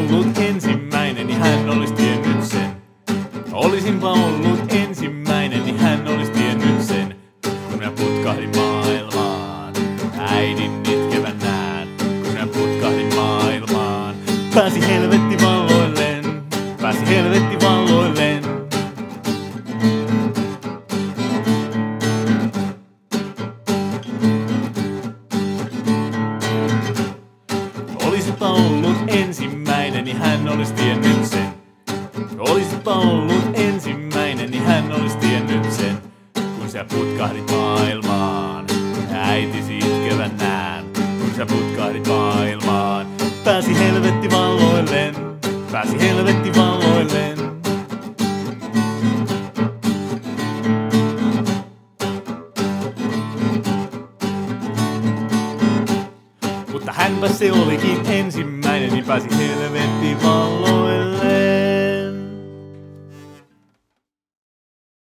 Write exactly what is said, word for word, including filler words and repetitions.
ollut ensimmäinen, niin hän olisi tiennyt sen. Olisinpa ollut ensimmäinen, niin hän olisi tiennyt sen. Kun minä putkahdin maailmaan, äidin itkevän näen. Kun minä putkahdin maailmaan, pääsi helvetti valloilleen, pääsi helvetti valloilleen. Olisitpa ollut ensimmäinen, niin hän olisi tiennyt sen. Olisitpa ollut ensimmäinen, niin hän olisi tiennyt sen. Kun sä putkahdit maailmaan, äitisi itkevän näen. Kun sä putkahdit maailmaan, pääsi helvetti valloilleen, pääsi helvetti valloilleen. Mutta hänpä se olikin ensimmäinen, niin pääsi helvetti valloilleen.